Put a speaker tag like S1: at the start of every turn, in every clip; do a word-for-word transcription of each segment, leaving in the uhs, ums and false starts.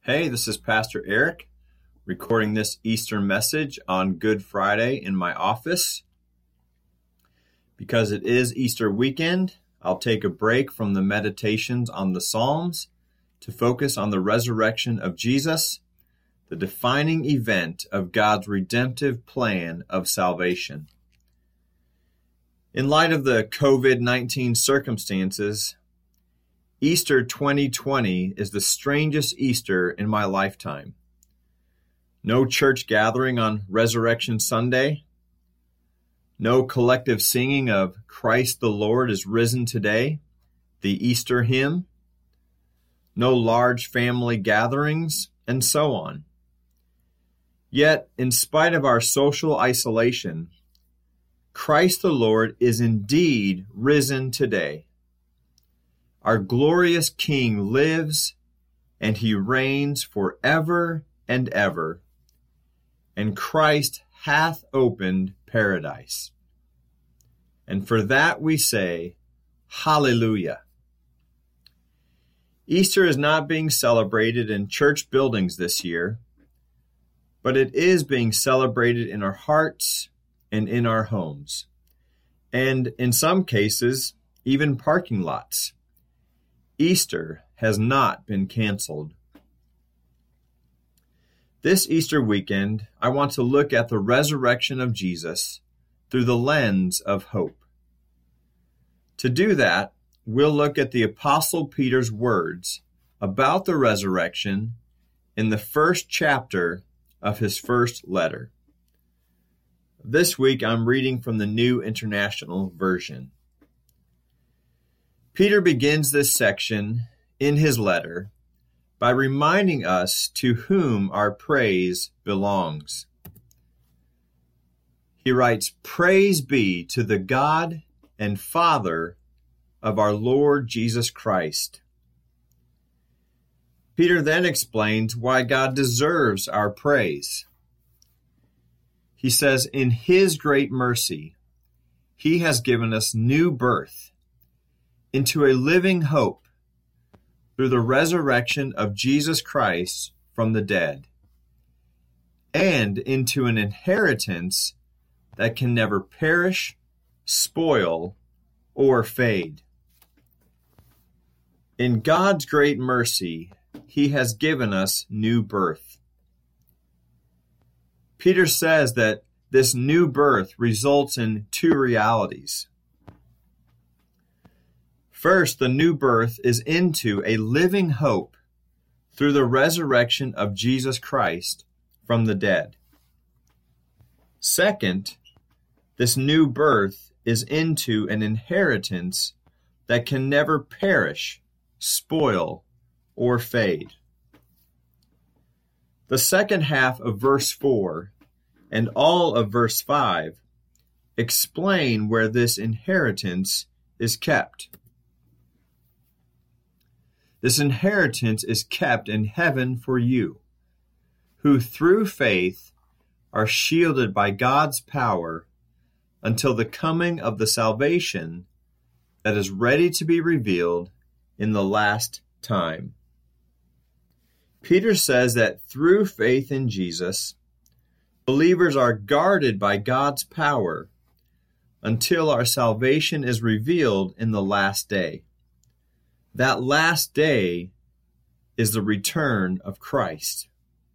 S1: Hey, this is Pastor Eric, recording this Easter message on Good Friday in my office. Because it is Easter weekend, I'll take a break from the meditations on the Psalms to focus on the resurrection of Jesus, the defining event of God's redemptive plan of salvation. In light of the covid nineteen circumstances, Easter twenty twenty is the strangest Easter in my lifetime. No church gathering on Resurrection Sunday. No collective singing of Christ the Lord is risen today, the Easter hymn. No large family gatherings, and so on. Yet, in spite of our social isolation, Christ the Lord is indeed risen today. Our glorious King lives, and he reigns forever and ever. And Christ hath opened paradise. And for that we say, Hallelujah. Easter is not being celebrated in church buildings this year, but it is being celebrated in our hearts and in our homes, and in some cases, even parking lots. Easter has not been canceled. This Easter weekend, I want to look at the resurrection of Jesus through the lens of hope. To do that, we'll look at the Apostle Peter's words about the resurrection in the first chapter of his first letter. This week, I'm reading from the New International Version. Peter begins this section in his letter by reminding us to whom our praise belongs. He writes, "Praise be to the God and Father of our Lord Jesus Christ." Peter then explains why God deserves our praise. He says, in his great mercy, he has given us new birth into a living hope through the resurrection of Jesus Christ from the dead, and into an inheritance that can never perish, spoil, or fade. In God's great mercy, he has given us new birth. Peter says that this new birth results in two realities. First, the new birth is into a living hope through the resurrection of Jesus Christ from the dead. Second, this new birth is into an inheritance that can never perish, spoil, or fade. The second half of verse four and all of verse five explain where this inheritance is kept. This inheritance is kept in heaven for you, who through faith are shielded by God's power until the coming of the salvation that is ready to be revealed in the last time. Peter says that through faith in Jesus, believers are guarded by God's power until our salvation is revealed in the last day. That last day is the return of Christ.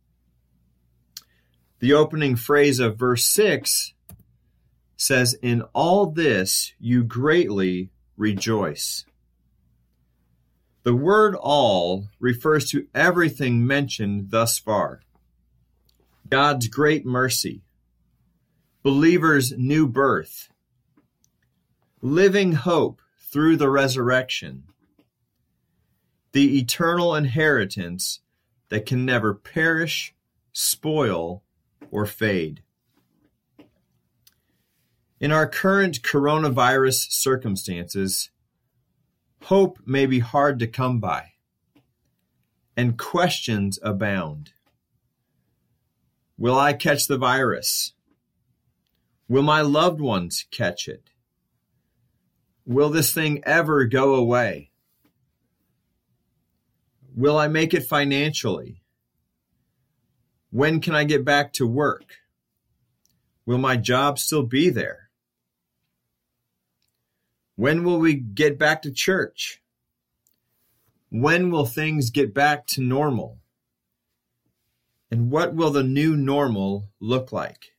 S1: The opening phrase of verse six says, "In all this you greatly rejoice." The word all refers to everything mentioned thus far. God's great mercy, believers' new birth, living hope through the resurrection, the eternal inheritance that can never perish, spoil, or fade. In our current coronavirus circumstances, hope may be hard to come by, and questions abound. Will I catch the virus? Will my loved ones catch it? Will this thing ever go away? Will I make it financially? When can I get back to work? Will my job still be there? When will we get back to church? When will things get back to normal? And what will the new normal look like?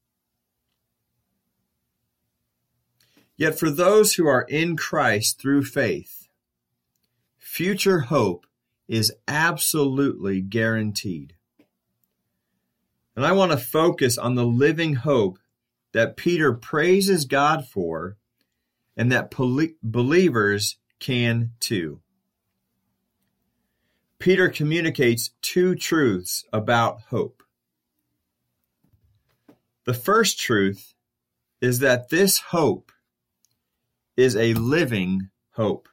S1: Yet for those who are in Christ through faith, future hope is absolutely guaranteed. And I want to focus on the living hope that Peter praises God for and that believers can too. Peter communicates two truths about hope. The first truth is that this hope is a living hope.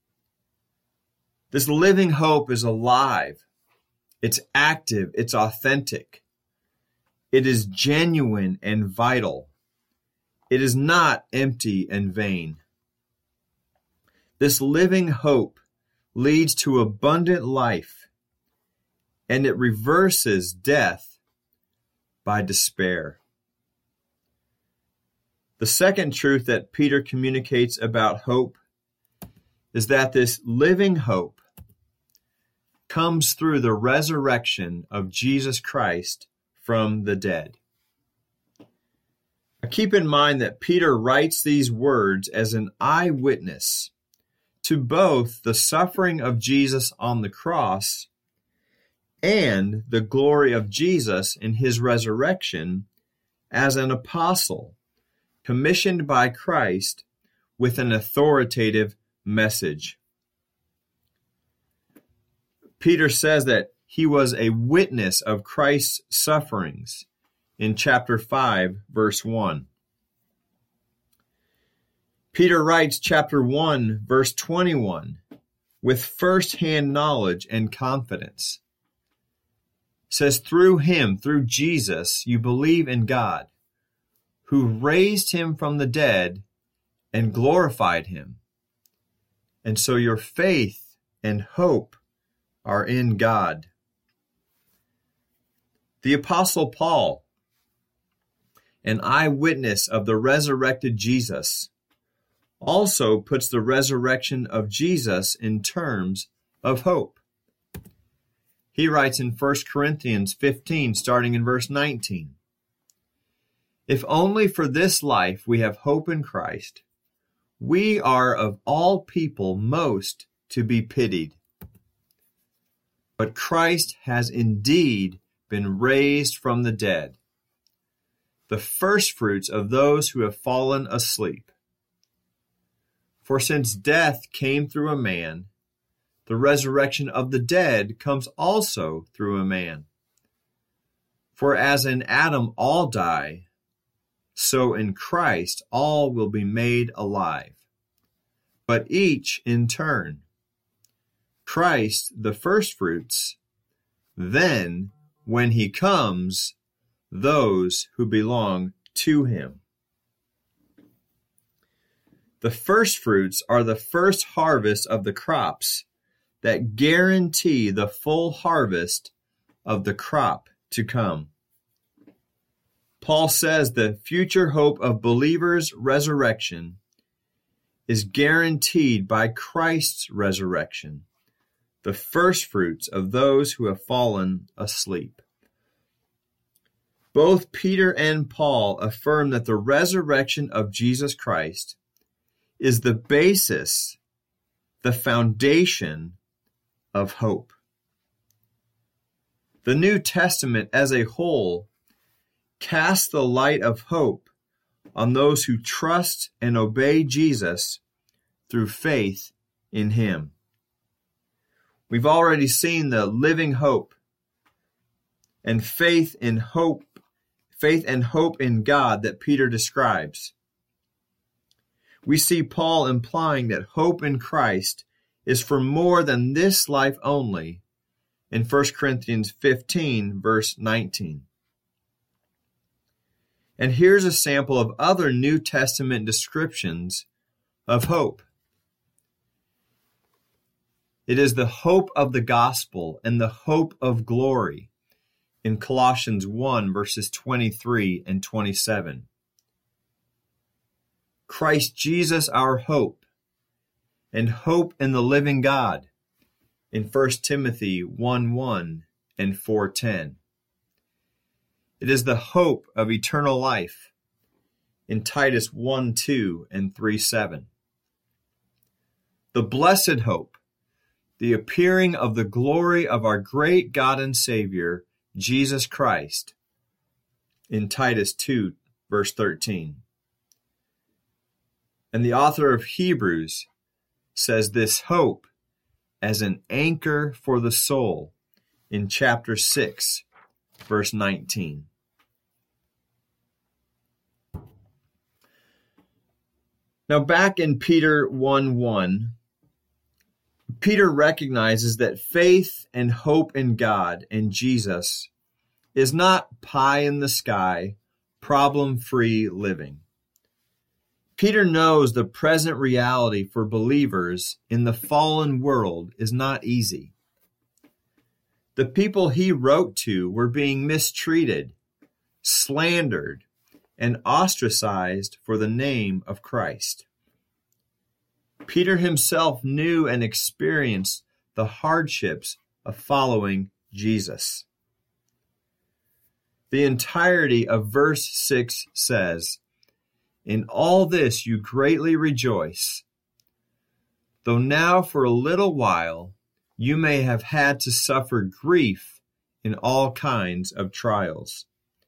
S1: This living hope is alive. It's active. It's authentic. It is genuine and vital. It is not empty and vain. This living hope leads to abundant life, and it reverses death by despair. The second truth that Peter communicates about hope is that this living hope comes through the resurrection of Jesus Christ from the dead. Now, keep in mind that Peter writes these words as an eyewitness to both the suffering of Jesus on the cross and the glory of Jesus in his resurrection as an apostle commissioned by Christ with an authoritative message. Peter says that he was a witness of Christ's sufferings in chapter five, verse one. Peter writes chapter one, verse twenty-one, with first-hand knowledge and confidence. Says, through him, through Jesus, you believe in God, who raised him from the dead and glorified him. And so your faith and hope are in God. The Apostle Paul, an eyewitness of the resurrected Jesus, also puts the resurrection of Jesus in terms of hope. He writes in First Corinthians fifteen, starting in verse nineteen, if only for this life we have hope in Christ, we are of all people most to be pitied. But Christ has indeed been raised from the dead, the firstfruits of those who have fallen asleep. For since death came through a man, the resurrection of the dead comes also through a man. For as in Adam all die, so in Christ all will be made alive, but each in turn. Christ the firstfruits, then, when he comes, those who belong to him. The firstfruits are the first harvest of the crops that guarantee the full harvest of the crop to come. Paul says the future hope of believers' resurrection is guaranteed by Christ's resurrection, the firstfruits of those who have fallen asleep. Both Peter and Paul affirm that the resurrection of Jesus Christ is the basis, the foundation of hope. The New Testament as a whole casts the light of hope on those who trust and obey Jesus through faith in him. We've already seen the living hope and faith in hope, faith and hope in God that Peter describes. We see Paul implying that hope in Christ is for more than this life only in First Corinthians fifteen, verse nineteen. And here's a sample of other New Testament descriptions of hope. It is the hope of the gospel and the hope of glory in Colossians one, verses twenty-three and twenty-seven. Christ Jesus our hope, and hope in the living God, in First Timothy one one and four ten. It is the hope of eternal life, in Titus one two and three seven. The blessed hope, the appearing of the glory of our great God and Savior, Jesus Christ, in Titus two, verse thirteen. And the author of Hebrews says this hope as an anchor for the soul in chapter six, verse nineteen. Now back in Peter one one, Peter recognizes that faith and hope in God and Jesus is not pie in the sky, problem-free living. Peter knows the present reality for believers in the fallen world is not easy. The people he wrote to were being mistreated, slandered, and ostracized for the name of Christ. Peter himself knew and experienced the hardships of following Jesus. The entirety of verse six says, "In all this you greatly rejoice, though now for a little while you may have had to suffer grief in all kinds of trials."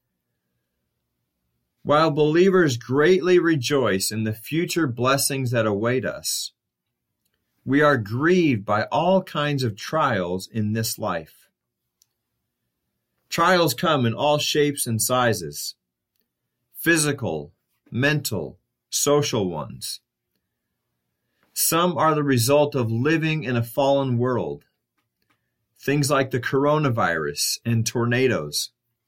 S1: While believers greatly rejoice in the future blessings that await us, we are grieved by all kinds of trials in this life. Trials come in all shapes and sizes, physical, mental, social ones. Some are the result of living in a fallen world, things like the coronavirus and tornadoes.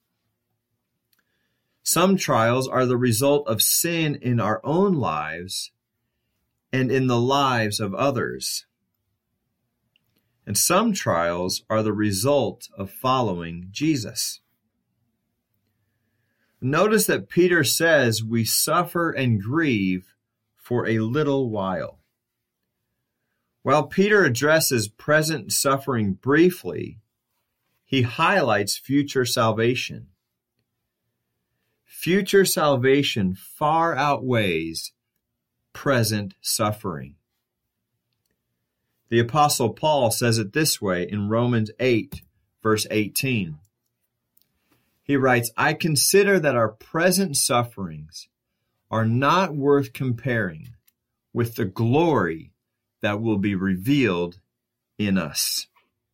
S1: Some trials are the result of sin in our own lives and in the lives of others. And some trials are the result of following Jesus. Notice that Peter says we suffer and grieve for a little while. While Peter addresses present suffering briefly, he highlights future salvation. Future salvation far outweighs present suffering. The Apostle Paul says it this way in Romans eight, verse eighteen. He writes, "I consider that our present sufferings are not worth comparing with the glory that will be revealed in us."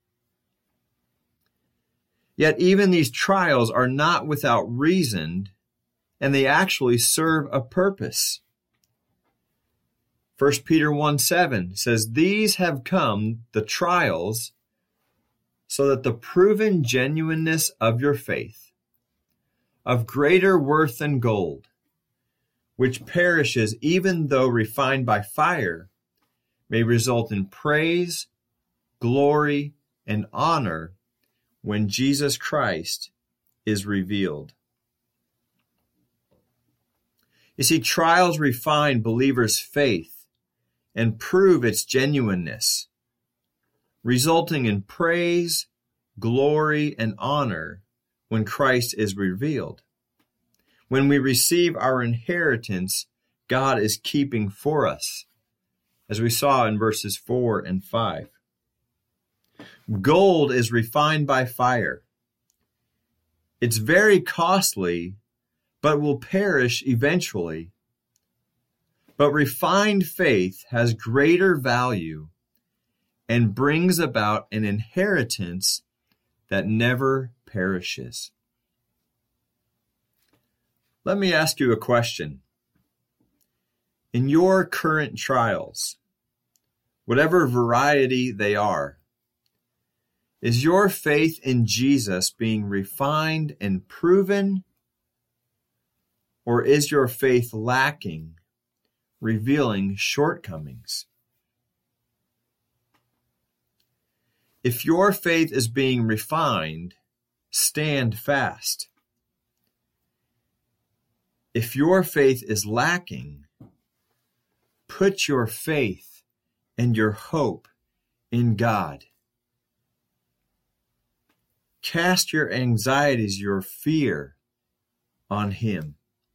S1: Yet even these trials are not without reason, and they actually serve a purpose. First Peter one seven says, "These have come, the trials, so that the proven genuineness of your faith, of greater worth than gold, which perishes even though refined by fire, may result in praise, glory, and honor when Jesus Christ is revealed." You see, trials refine believers' faith and prove its genuineness, resulting in praise, glory, and honor when Christ is revealed. When we receive our inheritance, God is keeping for us, as we saw in verses four and five. Gold is refined by fire. It's very costly, but will perish eventually. But refined faith has greater value and brings about an inheritance that never perishes. Let me ask you a question. In your current trials, whatever variety they are, is your faith in Jesus being refined and proven, or is your faith lacking, revealing shortcomings? If your faith is being refined, stand fast. If your faith is lacking, put your faith and your hope in God. Cast your anxieties, your fear on Him.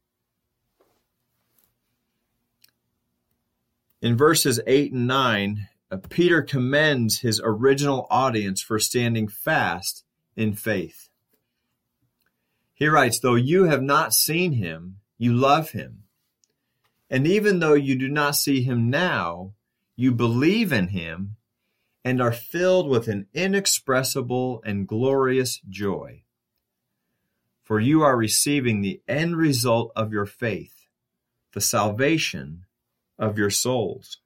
S1: In verses eight and nine, uh, Peter commends his original audience for standing fast in faith. He writes, "Though you have not seen Him, you love Him. And even though you do not see Him now, you believe in Him and are filled with an inexpressible and glorious joy. For you are receiving the end result of your faith, the salvation of your souls."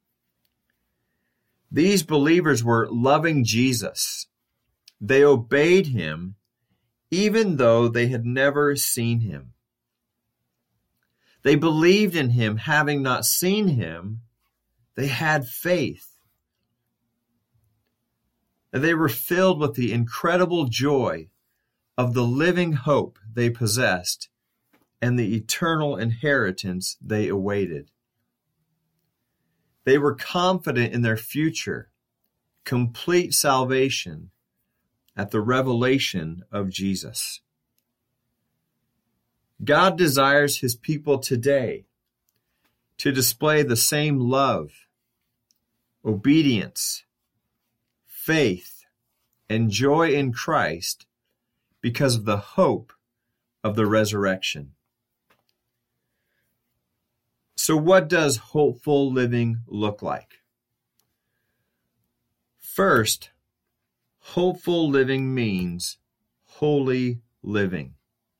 S1: These believers were loving Jesus. They obeyed Him even though they had never seen Him. They believed in Him having not seen Him. They had faith. And they were filled with the incredible joy of the living hope they possessed and the eternal inheritance they awaited. They were confident in their future, complete salvation at the revelation of Jesus. God desires His people today to display the same love, obedience, faith, and joy in Christ because of the hope of the resurrection. So what does hopeful living look like? First, hopeful living means holy living.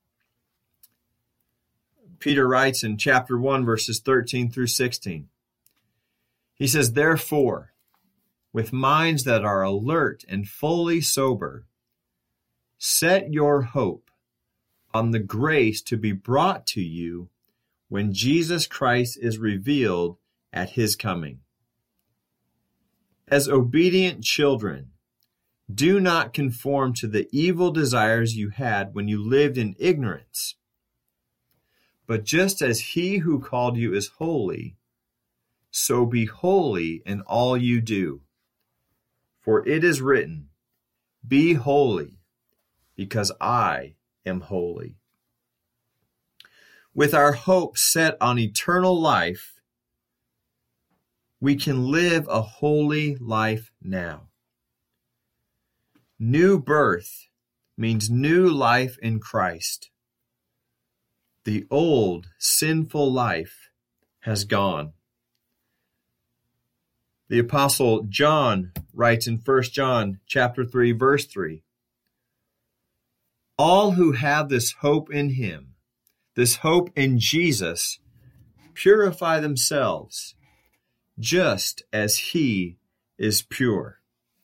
S1: Peter writes in chapter one, verses thirteen through sixteen. He says, "Therefore, with minds that are alert and fully sober, set your hope on the grace to be brought to you when Jesus Christ is revealed at His coming. As obedient children, do not conform to the evil desires you had when you lived in ignorance. But just as He who called you is holy, so be holy in all you do. For it is written, 'Be holy, because I am holy.'" With our hope set on eternal life, we can live a holy life now. New birth means new life in Christ. The old sinful life has gone. The Apostle John writes in First John chapter three, verse three, "All who have this hope in Him, this hope in Jesus, purify themselves, just as He is pure."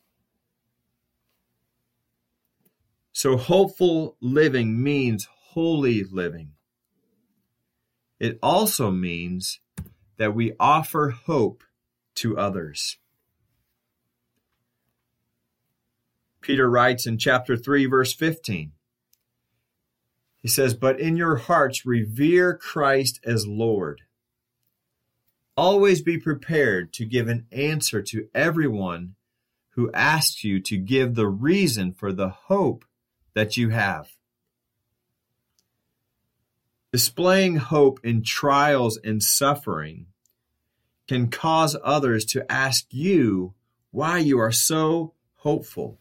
S1: So hopeful living means holy living. It also means that we offer hope to others. Peter writes in chapter three, verse fifteen. He says, "But in your hearts revere Christ as Lord. Always be prepared to give an answer to everyone who asks you to give the reason for the hope that you have." Displaying hope in trials and suffering can cause others to ask you why you are so hopeful.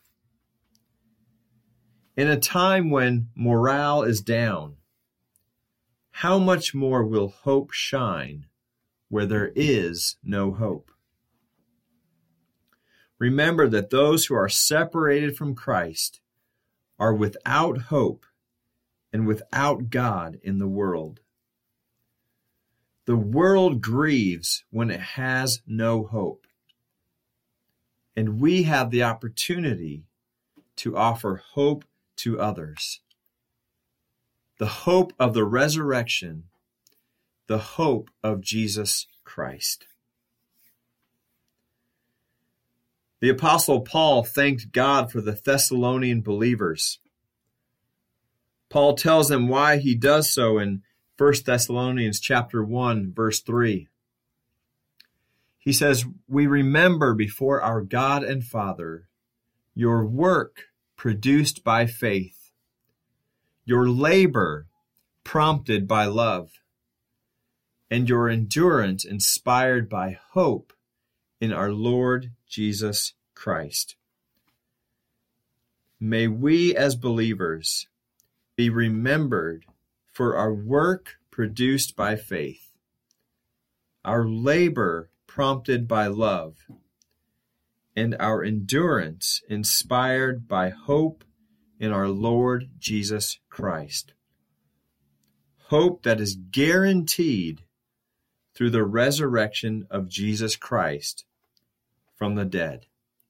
S1: In a time when morale is down, how much more will hope shine where there is no hope? Remember that those who are separated from Christ are without hope and without God in the world. The world grieves when it has no hope. And we have the opportunity to offer hope to others. The hope of the resurrection, the hope of Jesus Christ. The Apostle Paul thanked God for the Thessalonian believers. Paul tells them why he does so in First Thessalonians chapter one, verse three. He says, "We remember before our God and Father your work produced by faith, your labor prompted by love, and your endurance inspired by hope in our Lord Jesus Christ." May we as believers be remembered for our work produced by faith, our labor prompted by love, and our endurance inspired by hope in our Lord Jesus Christ. Hope that is guaranteed through the resurrection of Jesus Christ from the dead.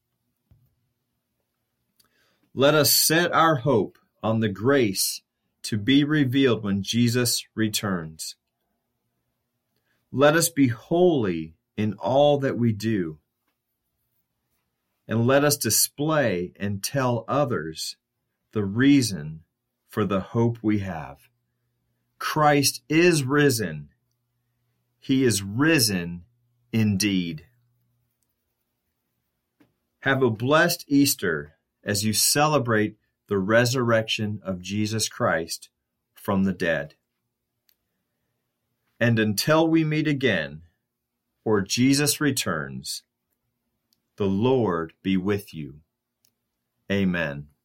S1: Let us set our hope on the grace to be revealed when Jesus returns. Let us be holy in all that we do, and let us display and tell others the reason for the hope we have. Christ is risen. He is risen indeed. Have a blessed Easter as you celebrate the resurrection of Jesus Christ from the dead. And until we meet again, or Jesus returns, the Lord be with you. Amen.